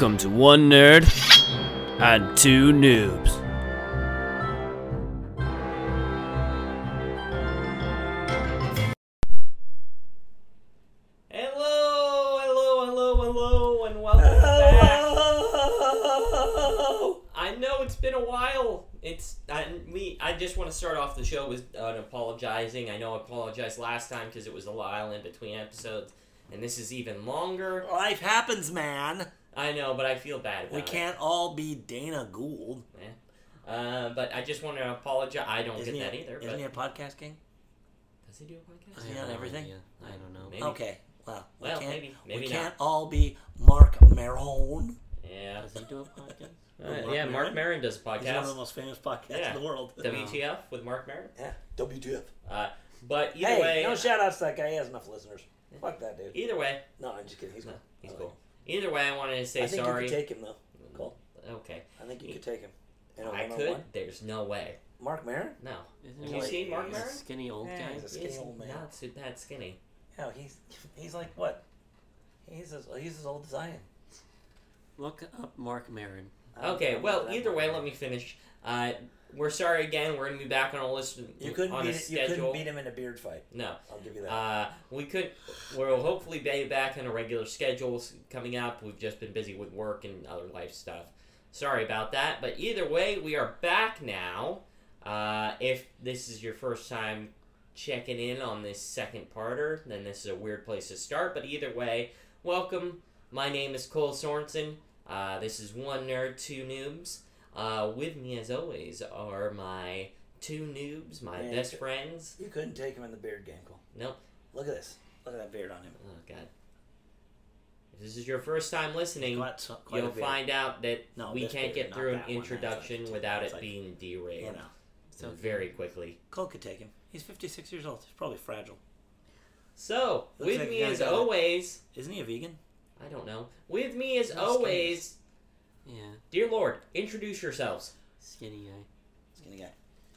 Welcome to One Nerd and Two Noobs. Hello, and welcome back. I know it's been a while. I just want to start off the show with apologizing. I know I apologized last time because it was a while in between episodes, and this is even longer. Life happens, man. I know, but I feel bad about We can't all be Dana Gould. But I just want to apologize. I don't Isn't get that he, either. Isn't he a podcast king? Does he do a podcast? Isn't he on everything? I don't know. Maybe. Okay. Well, maybe we not. can't all be Mark Maron. Yeah. Does he do a podcast? Mark Maron does a podcast. He's one of the most famous podcasts in the world. WTF with Mark Maron? Yeah, WTF. But either way... no shout-outs to that guy. He has enough listeners. Yeah. Fuck that dude. Either way... No, I'm just kidding. He's cool. He's cool. Either way, I wanted to say sorry. I think you could take him, though. Cole. Okay. I think you could take him. I could? There's no way. Mark Maron? No. Have you seen Mark Maron? Skinny old guy? He's a skinny old man. Not that skinny. No, he's like what? He's as old as I am. Look up Mark Maron. Okay, well, either way, let me finish. We're sorry again. We're going to be back on a list You couldn't schedule. beat him in a beard fight. No. I'll give you that. We'll hopefully be back on a regular schedule coming up. We've just been busy with work and other life stuff. Sorry about that. But either way, we are back now. If this is your first time checking in on this second parter, then this is a weird place to start. But either way, welcome. My name is Cole Sorensen. This is One Nerd, Two Noobs. With me, as always, are my two noobs, my best friends. You couldn't take him in the beard game, Cole. Nope. Look at this. Look at that beard on him. Oh, God. If this is your first time listening, you'll find out that we can't get through an introduction without it being derailed. You know. So very quickly. Cole could take him. He's 56 years old. He's probably fragile. So, with me as always... Isn't he a vegan? I don't know. With me as always... Yeah. Dear Lord, introduce yourselves. Skinny guy. Skinny guy.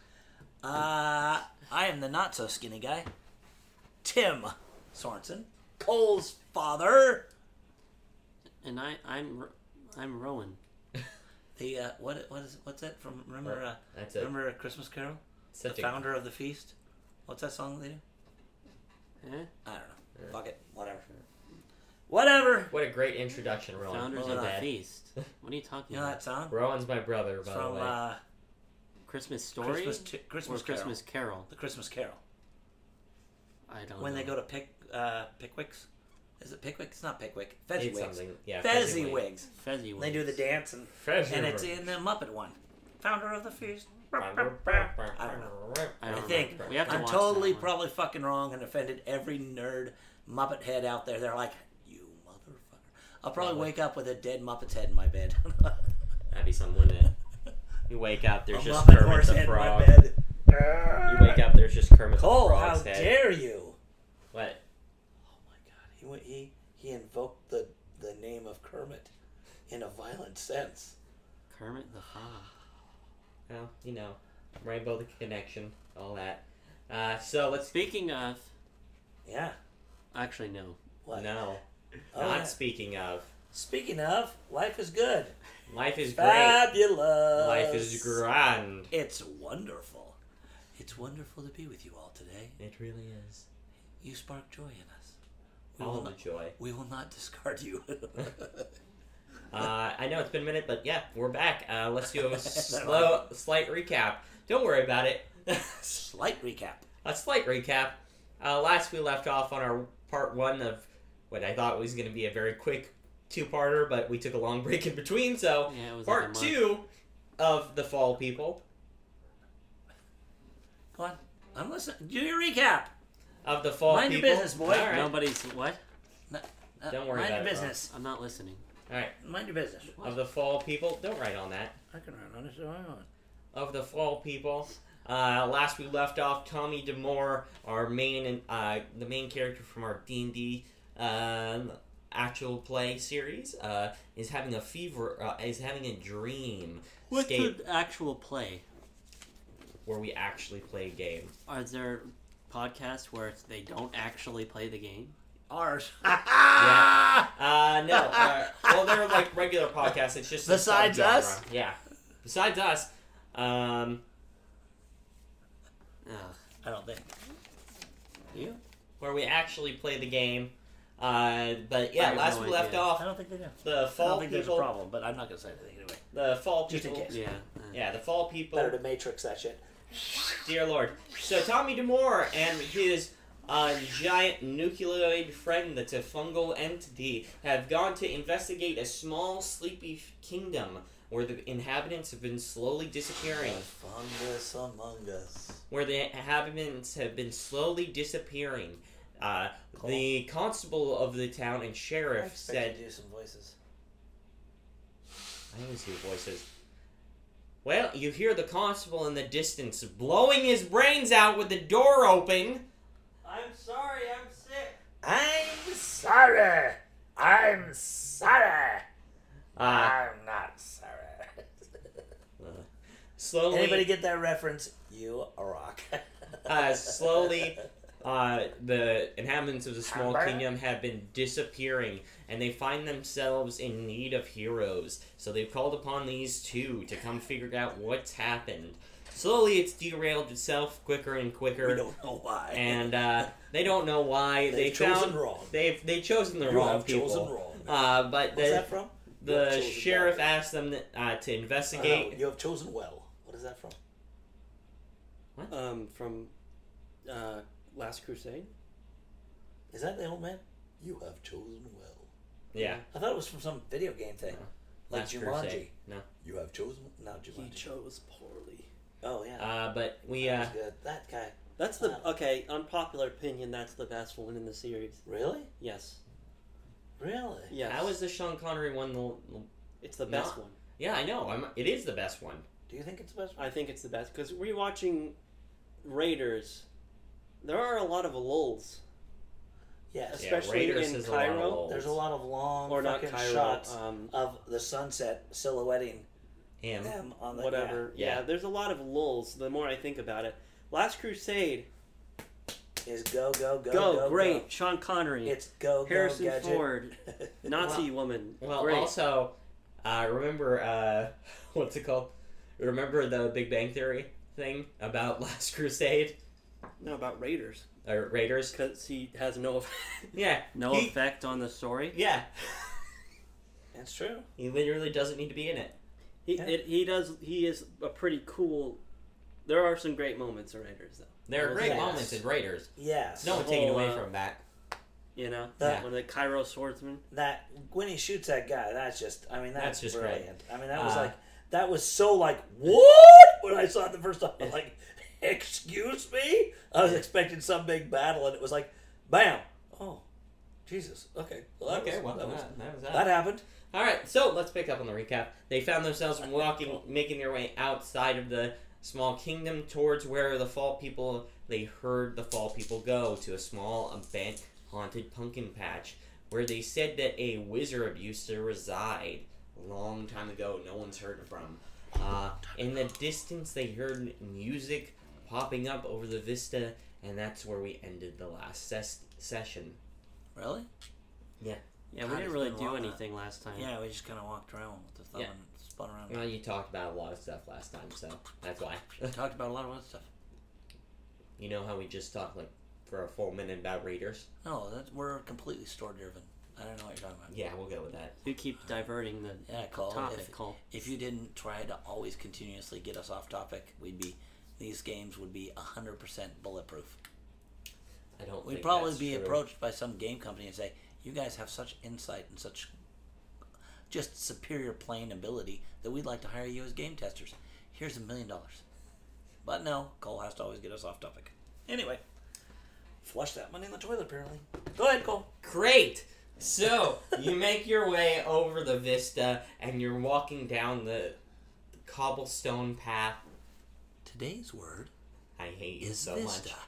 I am the not so skinny guy. Tim Sorensen. Cole's father. And I'm Rowan. The what's that from? Remember remember A Christmas Carol? The founder of the feast. What's that song they do? I don't know. Fuck it. Whatever. What a great introduction, Rowan. Founders of the feast. What are you talking about? You know that song? Rowan's my brother, by the way. Christmas Story? Christmas Carol? The Christmas Carol. I don't know. When they go to Pickwick's? Is it Pickwick? It's not Pickwick. Fezziwigs. Yeah, Fezziwigs. Fezziwigs. They do the dance, and it's in the Muppet one. Founder of the feast. I don't know. I think we have to I'm totally probably fucking wrong and offended every nerd Muppet head out there. They're like, you motherfucker. I'll probably wake up with a dead Muppet's head in my bed. That'd be something, wouldn't it? You wake up, there's just Muppet Kermit the Frog. In my bed. You wake up, there's just Kermit Cole, the Frog's head. How dare you? What? Oh my God, he invoked the name of Kermit in a violent sense. Kermit the Frog. Well, you know, Rainbow the Connection, all that. So let's... Speaking of... Yeah. Actually, no. What? No. Not speaking of. Speaking of, life is good. Life is fabulous. Great. Life is grand. It's wonderful. It's wonderful to be with you all today. It really is. You spark joy in us. All the joy. We will not discard you. I know it's been a minute, but yeah, we're back. Let's do a slight recap. Don't worry about it. Slight recap. A slight recap. Last we left off on our part one of what I thought was going to be a very quick two-parter, but we took a long break in between, so part two of The Fall People. Go on. I'm listening. Do your recap. Of The Fall People. Mind your business, boy. Right. Nobody's... What? Don't worry about it. Mind your business. I'm not listening. All right. Mind your business. Of The Fall People. Don't write on that. I can write on it, so hang on. Of The Fall People. Last we left off, Tommy DeMore, our the main character from our D&D actual play series, is having a dream. What's an actual play? Where we actually play a game. Are there podcasts where they don't actually play the game? Ours. Yeah. No. Well, they're like regular podcasts. It's just besides us. Yeah. Besides us. I don't think. You? Where we actually play the game. But yeah, last we left off. I don't think they do. The fall I don't think people. there's a problem, but I'm not gonna say anything anyway. The fall Just people. in case. Yeah, the fall people. Better to Matrix that shit. Dear Lord. So Tommy Demore and his giant nucleoid friend, that's a fungal entity, have gone to investigate a small sleepy kingdom where the inhabitants have been slowly disappearing. Fungus among us. Where the inhabitants have been slowly disappearing. The constable of the town and sheriff said... to do some voices. I always hear voices. Well, you hear the constable in the distance blowing his brains out with the door open. I'm sorry, I'm sick. I'm sorry. I'm sorry. I'm not sorry. Slowly. Anybody get that reference? You rock. Slowly, the inhabitants of the small kingdom have been disappearing, and they find themselves in need of heroes. So they've called upon these two to come figure out what's happened. Slowly, it's derailed itself quicker and quicker. We don't know why. And they don't know why. They've chosen wrong. They've chosen the wrong people. Chosen wrong. But What's that from? The sheriff asked them to investigate. You have chosen well. What is that from? What? From Last Crusade. Is that the old man? You have chosen well. Yeah. I thought it was from some video game thing. Like Last Jumanji. Crusade. No. You have chosen... Not Jumanji. He chose poorly. Oh, yeah. But we... That was good. That guy... That's the... Okay, unpopular opinion, that's the best one in the series. Really? Yes. Really? Yes. How is the Sean Connery one It's the best one. Yeah, I know. It is the best one. Do you think it's the best one? I think it's the best, because rewatching Raiders, there are a lot of lulls. Yes. Especially in Cairo. There's a lot of long or not fucking Cairo, shots of the sunset silhouetting him on the... Whatever. Yeah. There's a lot of lulls, the more I think about it. Last Crusade... is go, great. Go. Sean Connery. It's go, Harrison gadget. Ford. Nazi woman. Well, great. also, remember, what's it called? Remember the Big Bang Theory thing about Last Crusade? No, about Raiders. Raiders? Because he has no Yeah. effect on the story. Yeah. That's true. He literally doesn't need to be in it. He is a pretty cool... There are some great moments in Raiders, though. There are great moments in Raiders. Yes. No one taking away from that. You know? That, when the Cairo swordsman. That, when he shoots that guy, that's just, I mean, that's just brilliant. great. I mean, that was like, that was so like, what? When I saw it the first time, I was like, excuse me? I was expecting some big battle, and it was like, bam. Oh, Jesus. Okay. Well, that happened. All right, so let's pick up on the recap. They found themselves making their way outside of the small kingdom towards where they heard the fall people go, to a small, abandoned, haunted pumpkin patch, where they said that a wizard used to reside a long time ago. No one's heard from. In the distance, they heard music popping up over the vista, and that's where we ended the last session. Really? Yeah. Yeah, we didn't really do anything last time. Yeah, we just kind of walked around with the thumb and spun around. Well, you talked about a lot of stuff last time, so that's why. We talked about a lot of other stuff. You know how we just talked like for a full minute about Raiders? No, we're completely store-driven. I don't know what you're talking about. Yeah, we'll go with that. You keep diverting the topic. If you didn't try to always continuously get us off topic, these games would be 100% bulletproof. We'd probably be approached by some game company and say, you guys have such insight and such just superior playing ability that we'd like to hire you as game testers. Here's $1 million. But no, Cole has to always get us off topic. Anyway, flush that money in the toilet, apparently. Go ahead, Cole. Great! So, you make your way over the vista, and you're walking down the cobblestone path. Today's word I hate you is so vista. much.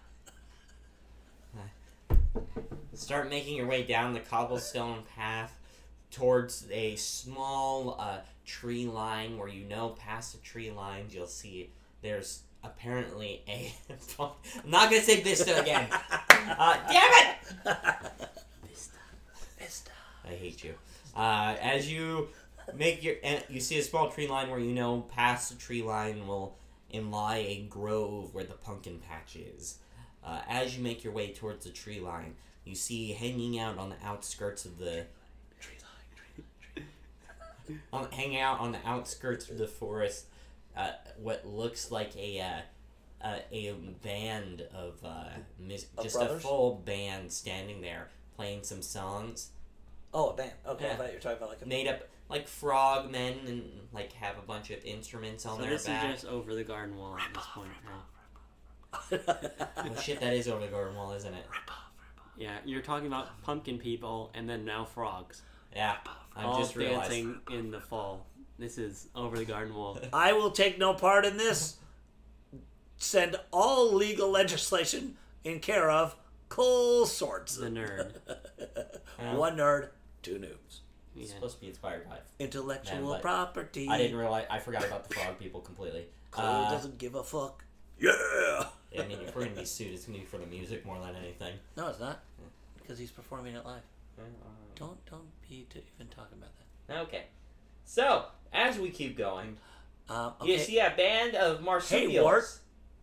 Start making your way down the cobblestone path towards a small tree line where past the tree lines you'll see there's apparently a... I'm not going to say vista again. Damn it! I hate you. As you make you see a small tree line where past the tree line will lie a grove where the pumpkin patch is. As you make your way towards the tree line, you see hanging out on the outskirts of the hanging out on the outskirts of the forest, what looks like a band of just brothers? a full band standing there playing some songs. Oh, a band. Okay, Yeah. I thought you were talking about like a Made up like frog men and like have a bunch of instruments on their this back. is just over the garden wall at this point. Well, shit, that is over the garden wall, isn't it? Yeah, you're talking about pumpkin people and then now frogs. Yeah, I all just realized. dancing in the fall. This is over the garden wall. I will take no part in this. Send all legal legislation in care of Cole Sorts. The nerd. One nerd, two noobs. It's Yeah. supposed to be inspired by. Intellectual but property. I didn't realize. I forgot about the frog people completely. Cole doesn't give a fuck. Yeah. I mean, if we're gonna be sued, it's gonna be for the music more than anything. No, it's not. Because he's performing it live. Don't be even talking about that. Okay, so as we keep going, Okay. you see a band of marsupials. Hey, Wart.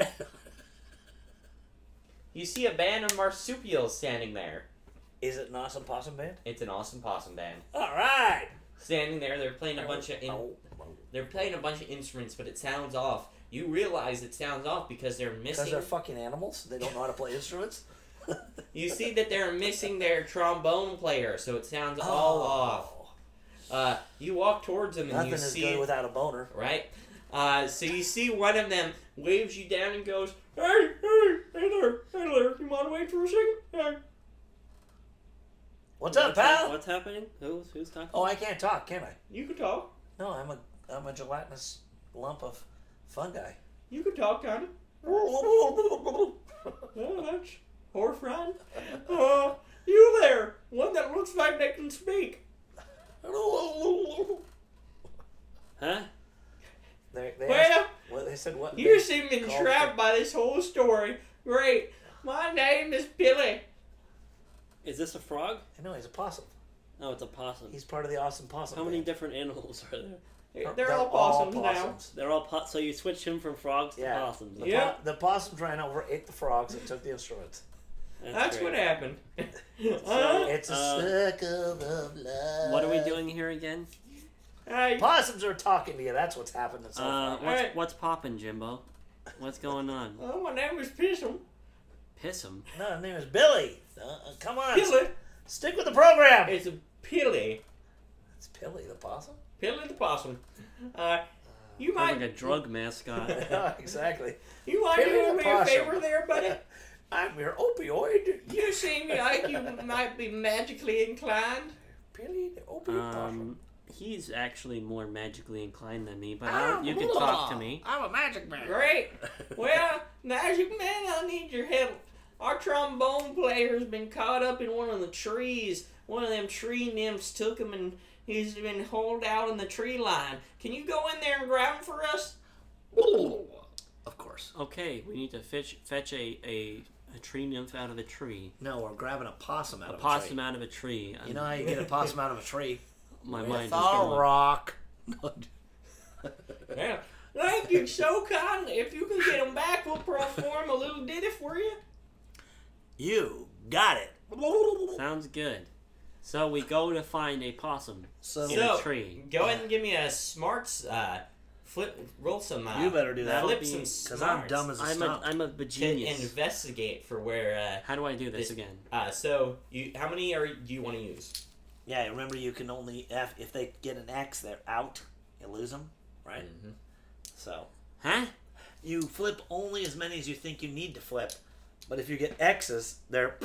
You see a band of marsupials standing there. Is it an awesome possum band? It's an awesome possum band. All right. Standing there, they're playing a bunch of instruments, but it sounds off. You realize it sounds off because they're Because missing. they're fucking animals. They don't know how to play instruments. You see that they're missing their trombone player, so it sounds all off. You walk towards them and Nothing you is see good without a boner. right. So you see one of them waves you down and goes, "Hey there, you want to wait for a second? Hey." What's up, pal? What's happening? Who's talking? Oh, I can't talk, can I? You can talk. No, I'm a gelatinous lump of fungi. You can talk, kind of. Oh, that's horrifying. You there, one that looks like they can speak. Huh? They said what? You seem entrapped by this whole story. Great. My name is Billy. Is this a frog? I know he's a possum. Oh, it's a possum. He's part of the awesome possum. How many band. different animals are there? They're all possums now. possums. They're all so you switched him from frogs to possums. The, Yeah. the possums ran over, ate the frogs, and took the instruments. That's great. what happened. It's a circle of love. What are we doing here again? Possums are talking to you. That's what's happening so far. What's poppin', Jimbo? What's going on? Oh, my name is Pissum. Piss him. No, his name is Billy. Come on. Pilly. Stick with the program. It's a Pilly. It's Billy the possum. Pilly the possum. You Sounds might like a drug mascot. Exactly. You might Pilly do the me a possum. favor there, buddy. I'm your opioid. You seem like you might be magically inclined. Billy the opioid possum. He's actually more magically inclined than me, but you can talk to me. I'm a magic man. Great. Well, Magic Man, I need your help. Our trombone player's been caught up in one of the trees. One of them tree nymphs took him and he's been hauled out in the tree line. Can you go in there and grab him for us? Of course. Okay, we need to fetch a tree nymph out of the tree. No, we're grabbing a possum out of a possum tree. out of a tree. You know how you get a possum out of a tree? My With mind a is going. rock. Yeah. Thank you so kindly. If you can get him back, we'll perform a little ditty for you. You got it. Sounds good. So we go to find a possum So in a tree. Go ahead and give me a smarts roll some. you better do that. Flip some Because I'm smarts dumb as a stump. I'm a to genius. investigate for where. How do I do this again? So how many do you want to use? Yeah, remember you can only if they get an X, they're out. You lose them, right? Mm-hmm. So Huh? you flip only as many as you think you need to flip, but if you get X's, they're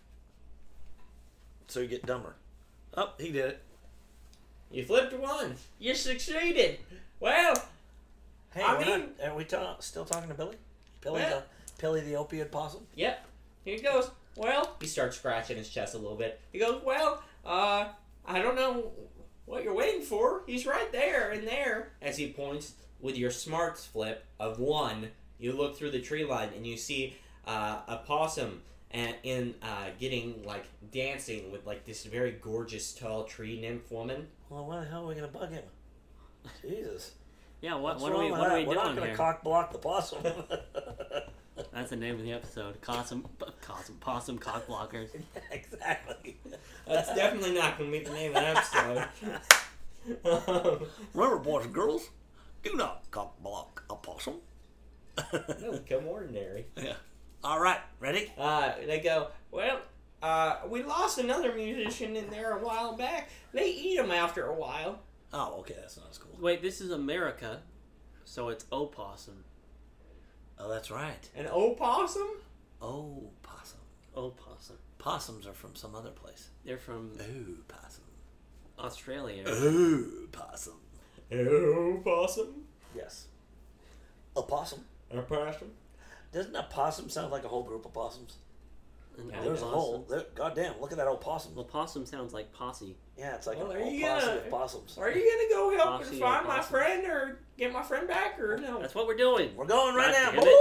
so you get dumber. Oh, he did it. You flipped one. You succeeded. Well, Hey, are we still talking to Billy? Billy the opioid possum? Yep. Here he goes. Well, he starts scratching his chest a little bit. He goes, well, I don't know what you're waiting for. He's right there and there. As he points with your smarts flip of 1, you look through the tree line and you see a possum and in getting like dancing with like this very gorgeous tall tree nymph woman. Well, why the hell are we gonna bug him? Jesus. Yeah, what are we We're doing not gonna here? cock block the possum. That's the name of the episode. Possum cock blockers. Yeah, exactly. That's definitely not going to be the name of the episode. Remember, boys and girls, do not cock block a possum. No, become ordinary. Yeah. All right, ready? They go, well, we lost another musician in there a while back. They eat him after a while. Oh, okay, that's not as cool. Wait, this is America, so it's opossum. Oh, that's right. An opossum? Oh, possum. Opossum. Possums are from some other place. They're from Oh, possum. Australia. Oh, possum. Opossum? Yes. A possum. A possum? Doesn't a possum sound like a whole group of possums? An There's a opossum. whole. Goddamn, look at that old possum. Well, possum sounds like posse. Yeah, it's like Well, an are old you posse gonna- of possums. Are you going to go help Posse and find my opossums. friend or get my friend back or no? That's what we're doing. We're going right God now. damn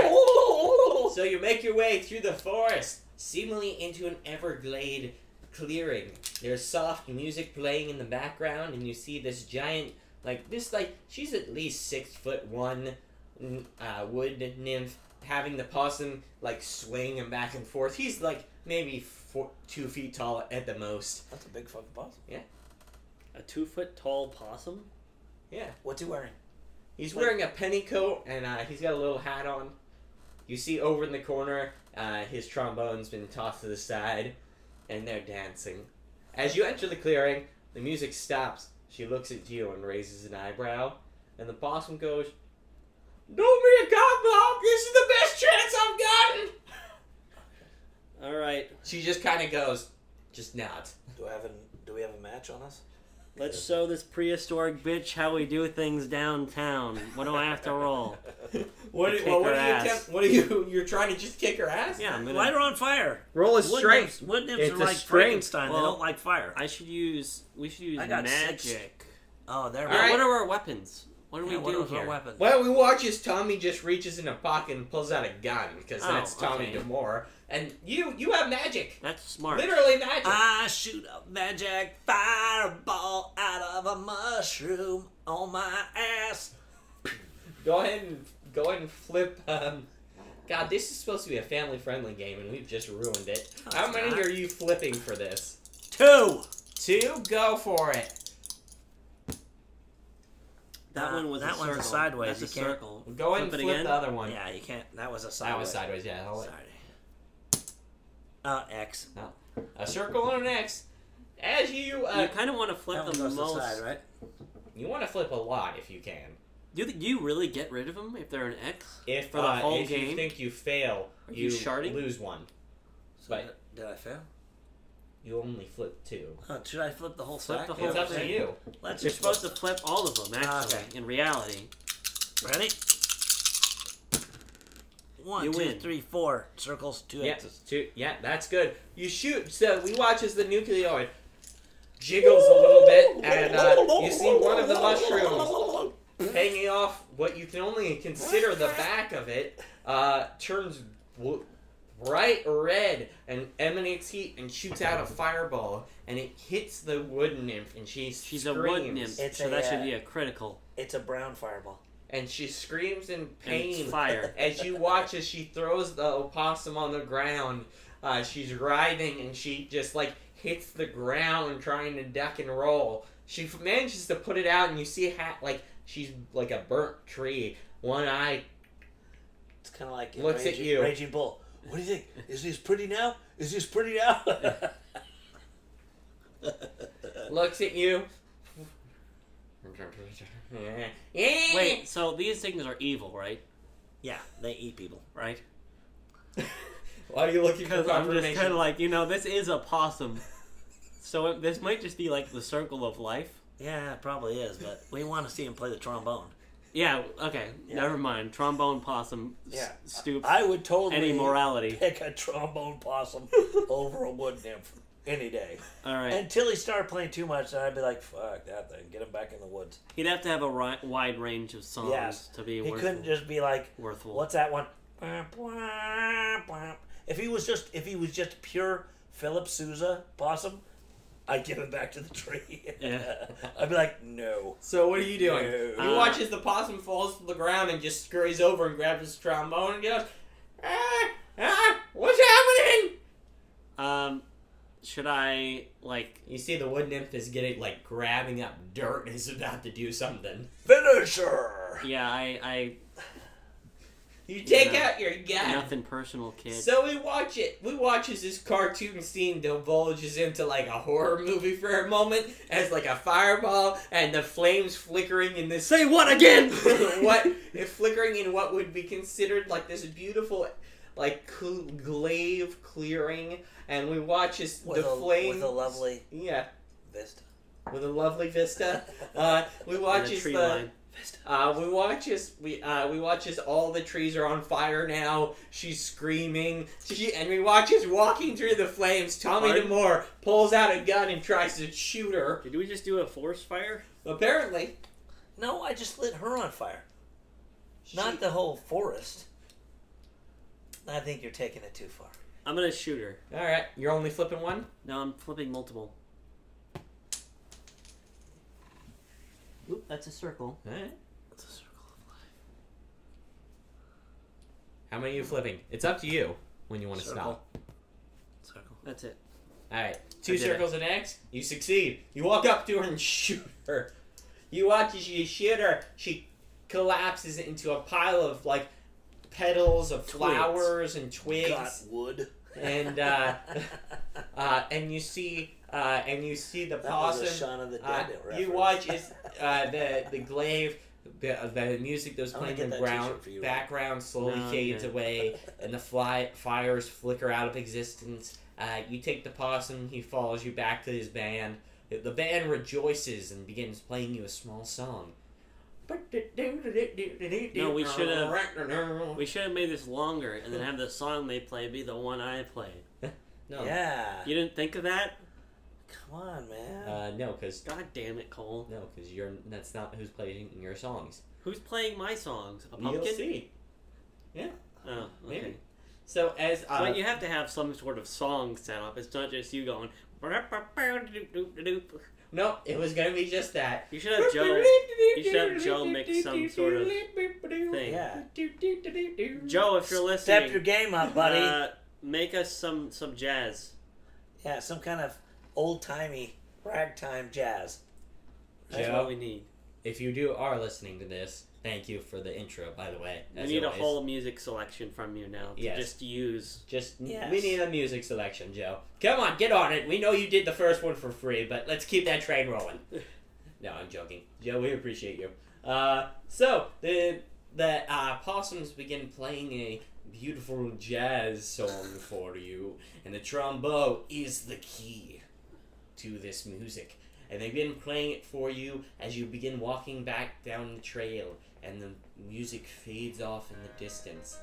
it. So you make your way through the forest, seemingly into an everglade clearing. There's soft music playing in the background, and you see this giant, she's at least 6'1" wood nymph having the possum swing him back and forth. He's maybe 2 feet tall at the most. That's a big fucking possum. A 2-foot tall possum? Yeah, What's he wearing? he's wearing a pennycoat and he's got a little hat on. You see over in the corner, his trombone's been tossed to the side, and they're dancing. As you enter the clearing, the music stops. She looks at you and raises an eyebrow, and the possum goes, "Don't be a cockblock! This is the best chance I've gotten!" Alright, She just kind of goes, just nods. Do we have a match on us? let's show this prehistoric bitch how we do things downtown. What do I have to roll? What Kick her ass. You're trying to just kick her ass? Yeah, I'm gonna... Light her on fire. Roll a Wood strength. nymphs It's are a like strength. Frankenstein. Well, they don't like fire. We should use I got magic. 6. Oh, there we All go. right. What are our weapons? What do we What do was our here? weapon? Well, we watch as Tommy just reaches in a pocket and pulls out a gun, because Oh, that's Tommy okay. DeMore. And you have magic. That's smart. Literally magic. I shoot a magic fireball out of a mushroom on my ass. Go ahead and flip. God, this is supposed to be a family-friendly game, and we've just ruined it. No, How it's many not. are you flipping for this? 2. 2? Go for it. That one was that a one's a circle. sideways. That's You a can't- circle. Go ahead and Flip it flip again? the other one. Yeah, you can't. That was a sideways. That was sideways, yeah. Hold it. Sorry. X. A circle and an X. As you You kind of want to flip That one the goes to most. the side, right? you want to flip a lot if you can. Do you really get rid of them if they're an X? If For the whole if you game? think you fail, Are you sharding? lose one. So But- did I fail? You only flip 2. Should I flip the whole Flip stack? the whole It's up to thing. you. Let's You're supposed to flip all of them, actually, Okay. in reality. Ready? 1, You 2, win. 3, 4 circles, 2 Yeah, X's. 2. Yeah, that's good. You shoot. So we watch as the nucleoid jiggles a little bit, and you see one of the mushrooms hanging off what you can only consider the back of it, turns bright red and emanates heat and shoots out a fireball, and it hits the wood nymph, and She's screams. a wood nymph, It's so a, that should be a critical. It's a brown fireball. And she screams in And pain it's fire. as you watch as she throws the opossum on the ground. She's writhing, and she just hits the ground trying to duck and roll. She manages to put it out, and you see she's like a burnt tree. One eye It's kind of like Looks at you. Raging Bull. What do you think? Is this pretty now? Is this pretty now? looks at you. Wait, so these things are evil, right? Yeah, they eat people. Right? Why are you looking for Because I'm just confirmation? kind of this is a possum. So this might just be the circle of life. Yeah, it probably is, but we want to see him play the trombone. Yeah, okay, Yeah. never mind. Trombone possum Yeah. stoops I would totally any morality. pick a trombone possum over a wood nymph any day. Alright. Until he started playing too much, then I'd be like, fuck that thing. Get him back in the woods. He'd have to have a wide range of songs Yes. to be He couldn't just be like, worthful. what's that one? If he was just pure Philip Sousa possum, I'd give him back to the tree. Yeah. I'd be like, no. So what are you doing? No. You watch as the possum falls to the ground and just scurries over and grabs his trombone and goes, what's happening? Should I, like... You see the wood nymph is grabbing up dirt and is about to do something. Finisher! Yeah, I You take out your gun. Nothing personal, kid. So we watch it. We watch as this cartoon scene divulges into like a horror movie for a moment, as like a fireball and the flames flickering in this. Say what again? Flickering in what would be considered like this beautiful, like glaive clearing, and we watch as the flames with a lovely vista. With a lovely vista. We watch as the. We watch as all the trees are on fire now. She's screaming. And we watch as walking through the flames. Tommy DeMore pulls out a gun and tries to shoot her. Did we just do a forest fire? Apparently. No, I just lit her on fire. Not the whole forest. I think you're taking it too far. I'm gonna shoot her. All right, you're only flipping one? No, I'm flipping multiple. Oop, that's a circle. Alright. That's a circle of life. How many are you flipping? It's up to you when you want to stop. Circle. That's it. Alright. 2 circles and X. You succeed. You walk up to her and shoot her. You watch as you shoot her. She collapses into a pile of like petals of flowers and twigs. Got wood. And you see the possum. Was a Shaun of the Dead you watch as the glaive, the music that was playing in the background slowly fades away, and the fires flicker out of existence. You take the possum. He follows you back to his band. The band rejoices and begins playing you a small song. No, we should have made this longer and then have the song they play be the one I play. No. Yeah. You didn't think of that? Come on, man. No, because God damn it, Cole. No, because that's not who's playing your songs. Who's playing my songs? A pumpkin? You'll see. Yeah. Oh, okay. Maybe. So as but you have to have some sort of song set up. It's not just you going. Nope, it was gonna be just that. You should have Joe. You should have Joe make some sort of thing. Yeah. Joe, if you're listening, step your game up, buddy. Make us some jazz. Yeah, some kind of old-timey ragtime jazz. That's Joe, what we need. If you are listening to this, thank you for the intro, by the way. We need a whole music selection from you now to just use. We need a music selection, Joe. Come on, get on it. We know you did the first one for free, but let's keep that train rolling. No, I'm joking. Joe, we appreciate you. So, the possums begin playing a beautiful jazz song for you, and the trombone is the key to this music. And they begin playing it for you as you begin walking back down the trail, and the music fades off in the distance.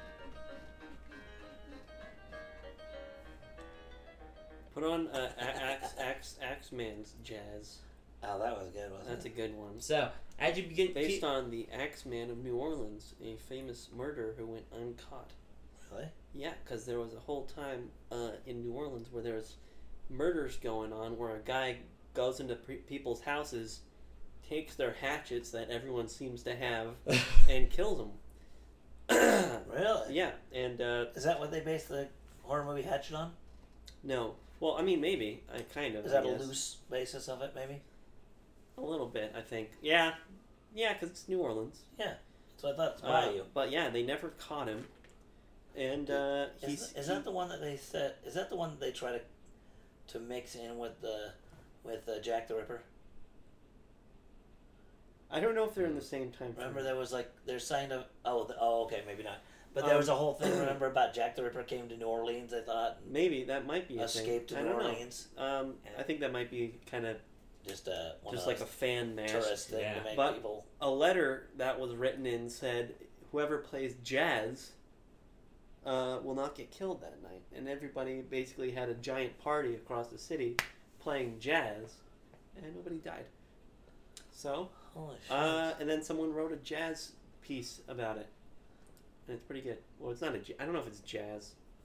Put on Axeman's jazz. Oh, that was good, wasn't That's it? a good one. So, as you begin... Based on the Axeman of New Orleans, a famous murderer who went uncaught. Really? Yeah, because there was a whole time in New Orleans where there's murders going on where a guy goes into people's houses, takes their hatchets that everyone seems to have, and kills them. Really? Yeah, and... is that what they based the horror movie Hatchet on? No. Well, I mean, maybe. Kind of. Is that a loose basis of it, maybe? A little bit, I think. Yeah. Yeah, because it's New Orleans. Yeah. So I thought it's Bayou. But yeah, they never caught him. And is that the one that they said? Is that the one that they try to mix in with Jack the Ripper? I don't know if they're in the same time frame. Remember, there was there's sign of okay, maybe not. But there was a whole thing. Remember about Jack the Ripper came to New Orleans? I thought maybe that might be escaped to New Orleans. I think that might be kind of just like a fan mash tourist thing to make but people. A letter that was written in said, "Whoever plays jazz will not get killed that night," and everybody basically had a giant party across the city playing jazz, and nobody died. So, holy shit. And then someone wrote a jazz piece about it. And it's pretty good. Well, it's not I don't know if it's jazz.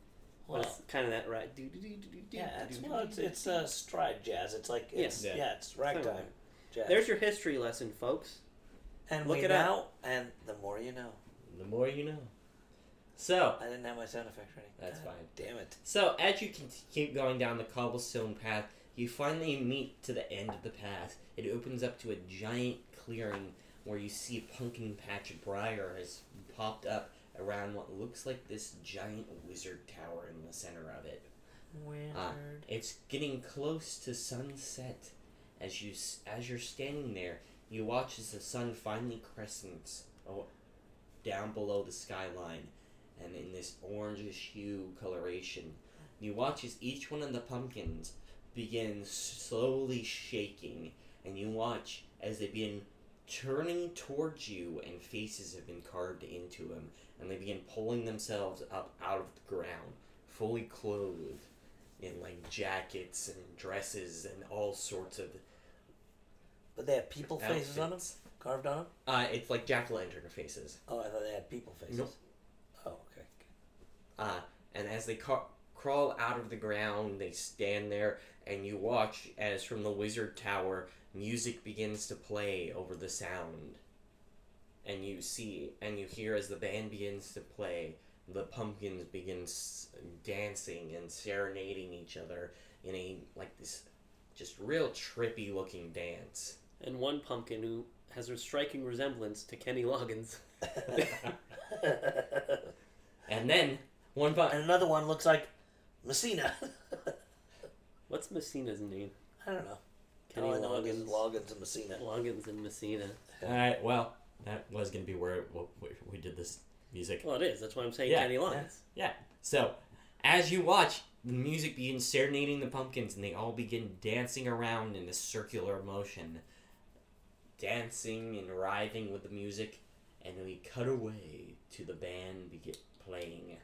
Well, it's kind of that right. It's stride jazz. It's like it's ragtime jazz. There's your history lesson, folks. And look it out. And the more you know. The more you know. So I didn't have my sound effect ready. That's fine. Damn it. So as you keep going down the cobblestone path, you finally meet to the end of the path. It opens up to a giant clearing where you see a pumpkin patch briar has popped up around what looks like this giant wizard tower in the center of it. Wizard. It's getting close to sunset. As you're standing there, you watch as the sun finally crescents down below the skyline, and in this orangish hue coloration, you watch as each one of the pumpkins begins slowly shaking, and you watch as they begin turning towards you, and faces have been carved into them, and they begin pulling themselves up out of the ground, fully clothed in like jackets and dresses and all sorts of. But they have people faces on them, carved on them. It's like jack-o'-lantern faces. Oh, I thought they had people faces. Nope. Oh, okay. And as they crawl out of the ground, they stand there, and you watch as from the wizard tower, music begins to play over the sound. And you hear as the band begins to play, the pumpkins begin dancing and serenading each other in this just real trippy looking dance. And one pumpkin who has a striking resemblance to Kenny Loggins. And then and another one looks like Messina. What's Messina's name? I don't know. Kenny Loggins. Loggins and Messina. Loggins and Messina. Alright, well, that was going to be where we did this music. Well, it is. That's why I'm saying Kenny Loggins. Yeah. So, as you watch, the music begins serenading the pumpkins, and they all begin dancing around in this circular motion. Dancing and writhing with the music, and we cut away to the band playing.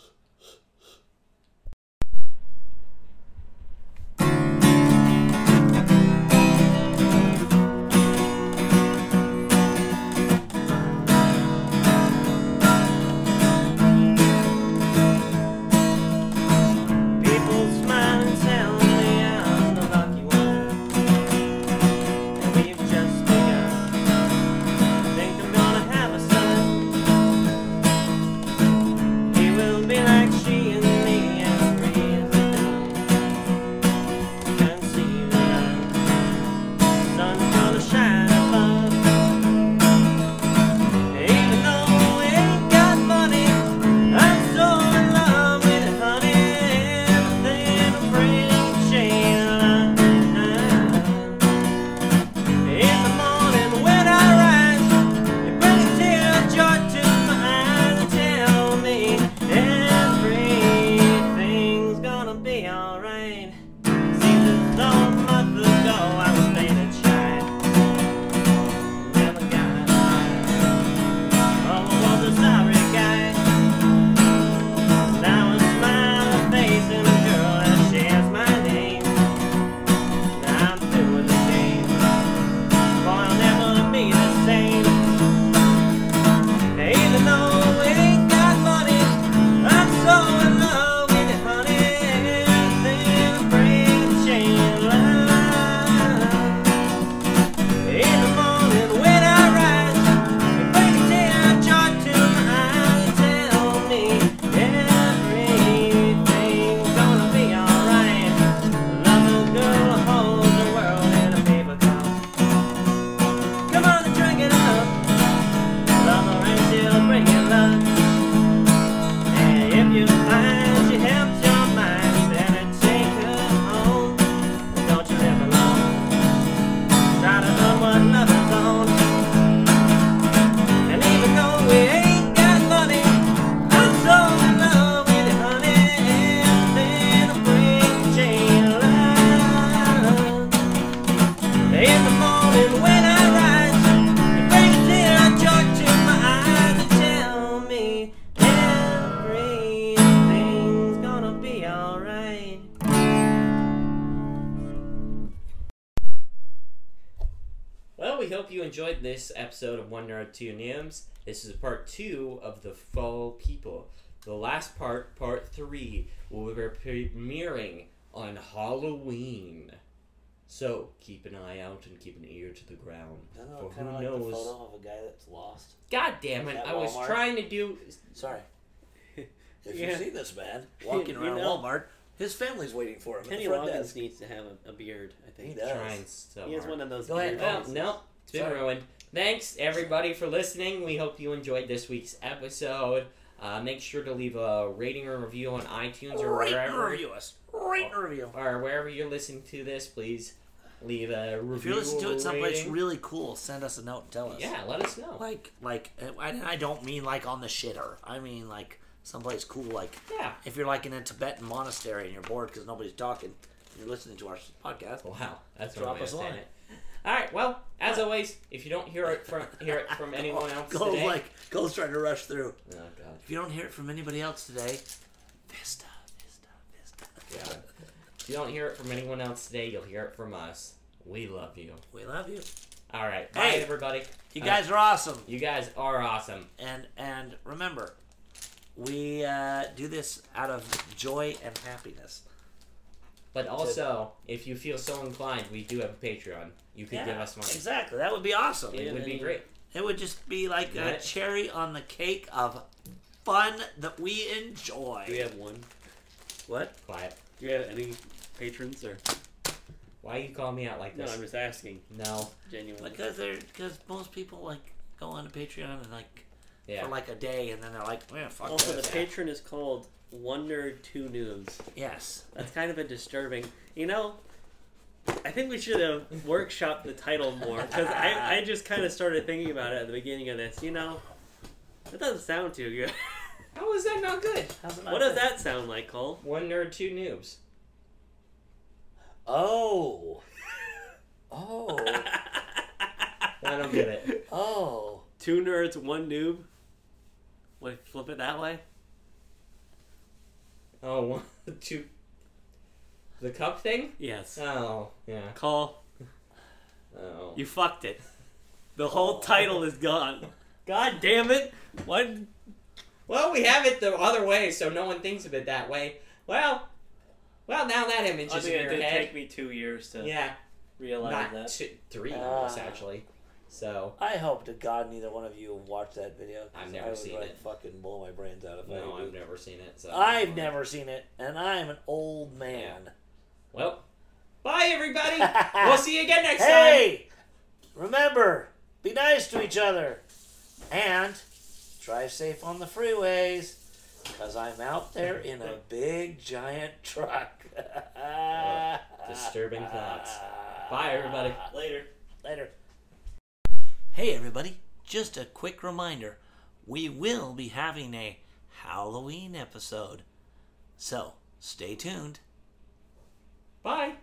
Enjoyed this episode of 1 Nerd 2 Neums. This is part 2 of the Fall People. The last part 3, will be premiering on Halloween. So keep an eye out and keep an ear to the ground. For who knows? Like the photo of a guy that's lost. God damn it! I was trying to do. Sorry. If you see this man walking around Walmart, his family's waiting for him. Kenny Loggins needs to have a beard, I think. He does. He has one of those. Go ahead. Well, no, it's been ruined. Thanks everybody for listening. We hope you enjoyed this week's episode. Make sure to leave a rating or review on iTunes or wherever. Rate and review. Or wherever you're listening to this, please leave a review. If you're listening to it someplace really cool, send us a note and tell us. Yeah, let us know. I don't mean like on the shitter. I mean like someplace cool. Like if you're like in a Tibetan monastery and you're bored because nobody's talking, and you're listening to our podcast. Wow, that's one way of saying it. All right. Well, as always, if you don't hear it from anyone else today, Cole's trying to rush through. Oh God. If you don't hear it from anybody else today, Vista. Yeah. If you don't hear it from anyone else today, you'll hear it from us. We love you. We love you. All right. Bye, everybody. You guys are awesome. You guys are awesome. And remember, we do this out of joy and happiness. But also, if you feel so inclined, we do have a Patreon. You could give us money. Exactly. That would be awesome. It would be great. It would just be like a cherry on the cake of fun that we enjoy. Do we have one? What? Quiet. Do you have any patrons or? Why you call me out like this? No, I'm just asking. No. Genuinely. Because most people like go on to Patreon and like for like a day and then they're like, man, fuck this. Also, the patron is called One Nerd, Two Noobs. Yes. That's kind of a disturbing. You know, I think we should have workshopped the title more because I just kind of started thinking about it at the beginning of this. You know, that doesn't sound too good. How is that not good? What does that sound like, Cole? One nerd, two noobs. Oh. I don't get it. Oh. Two nerds, one noob. Wait, flip it that way? Oh, 1, 2. The cup thing? Yes. Oh, yeah. Cole. Oh. You fucked it. The whole title is gone. God damn it. What? Well, we have it the other way, so no one thinks of it that way. Well, now that image is in your head. It did take me 2 years to realize that. 3 almost, actually. So I hope to God neither one of you have watched that video. I've never seen it. Fucking blow my brains out if I No, I've never seen it. So I've never seen it, and I'm an old man. Yeah. Well, bye everybody. We'll see you again next time. Hey, remember, be nice to each other, and drive safe on the freeways, because I'm out there in a big giant truck. Disturbing thoughts. Bye everybody. Later. Hey everybody, just a quick reminder, we will be having a Halloween episode, so stay tuned. Bye.